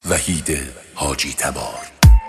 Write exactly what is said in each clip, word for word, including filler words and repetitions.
وحید حاجی تبار.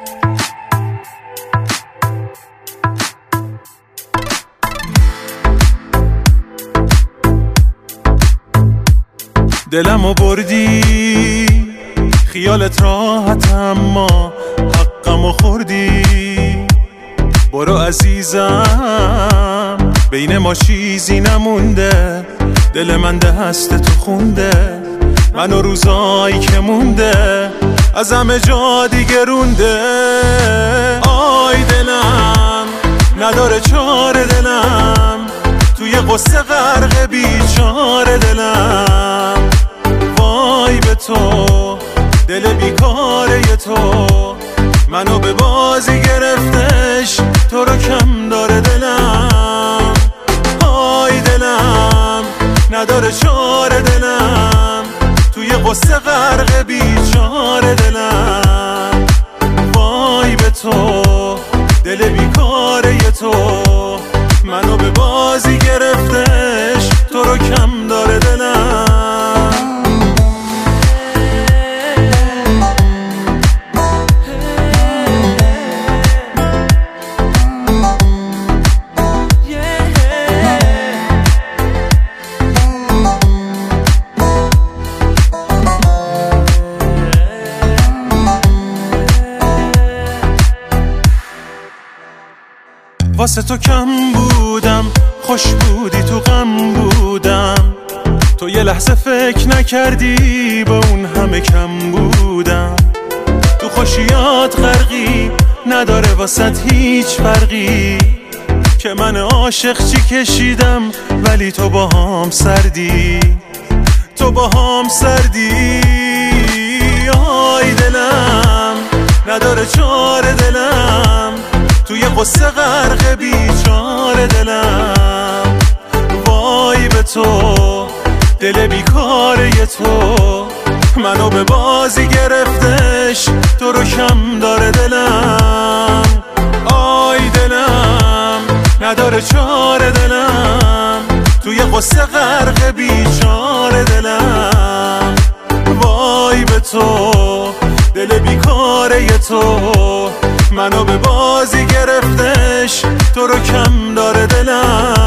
دلمو بردی خیالت راحت اما حقمو خوردی. برو عزیزم بین ما چیزی نمونده، دل من دست تو خونده، من و روزایی که مونده از همه جا دیگه رونده. آی دلم نداره چاره، دلم توی قصه غرق بیچاره. دلم وای به تو دل بیکاره تو، منو به بازی گرفتش تو رو کم داره. دلم آی دلم نداره چاره، دلم توی قصه غرق بیچاره. دلم وای به تو دل بیکاره تو، منو به بازی گرفتش تو رو کم داره. دلم واسه تو کم بودم، خوش بودی تو غم بودم، تو یه لحظه فکر نکردی با اون همه کم بودم. تو خوشیات غرقی نداره واسه هیچ فرقی، که من عاشق چی کشیدم ولی تو با هم سردی، تو با هم سردی. آی دلم نداره چاره، دلم توی قصه غرق بیچاره. دلم وای به تو دل بیکاره تو، منو به بازی گرفتش تو رو کم داره. دلم آی دلم نداره چاره، دلم توی قصه غرق بیچاره. دلم وای به تو دل بیکاره تو، منو به بازی گرفتش تو رو کم داره. دلم